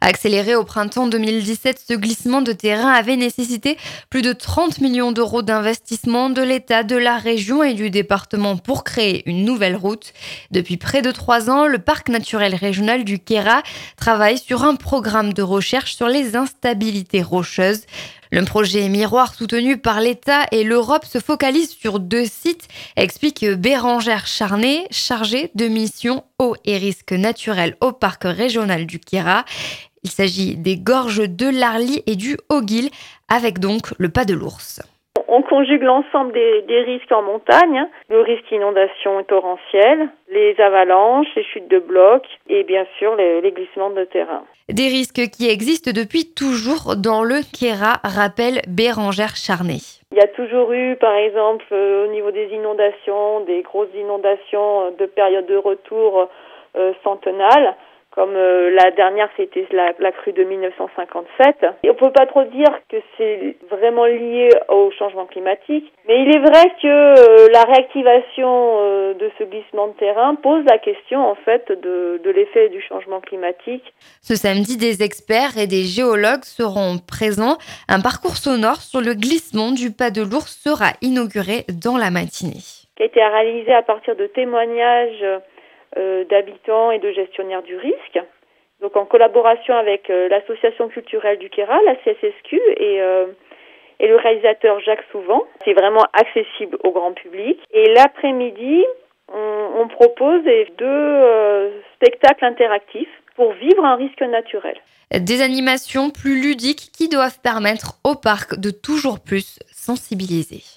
Accéléré au printemps 2017, ce glissement de terrain avait nécessité plus de 30 millions d'euros d'investissement de l'État, de la région et du département pour créer une nouvelle route. Depuis près de 3 ans, le parc naturel régional du Queyras travaille sur un programme de recherche sur les instabilités rocheuses. Le projet Miroir soutenu par l'État et l'Europe se focalise sur 2 sites, explique Bérangère Charnet, chargée de mission eau et risques naturels au parc régional du Queyras. Il s'agit des gorges de l'Arly et du Haut-Guil, avec donc le pas de l'ours. On conjugue l'ensemble des risques en montagne, le risque inondation torrentielle, les avalanches, les chutes de blocs et bien sûr les glissements de terrain. Des risques qui existent depuis toujours dans le Queyras, rappelle Bérangère Charnet. Il y a toujours eu, par exemple, au niveau des inondations, des grosses inondations de période de retour centennale. Comme la dernière, c'était la crue de 1957. Et on peut pas trop dire que c'est vraiment lié au changement climatique, mais il est vrai que la réactivation de ce glissement de terrain pose la question en fait de l'effet du changement climatique. Ce samedi, des experts et des géologues seront présents. Un parcours sonore sur le glissement du pas de l'ours sera inauguré dans la matinée. Qui a été réalisé à partir de témoignages d'habitants et de gestionnaires du risque, donc en collaboration avec l'association culturelle du Queyras, la CSSQ et le réalisateur Jacques Souvent. C'est vraiment accessible au grand public. Et l'après-midi, on propose 2 spectacles interactifs pour vivre un risque naturel. Des animations plus ludiques qui doivent permettre au parc de toujours plus sensibiliser.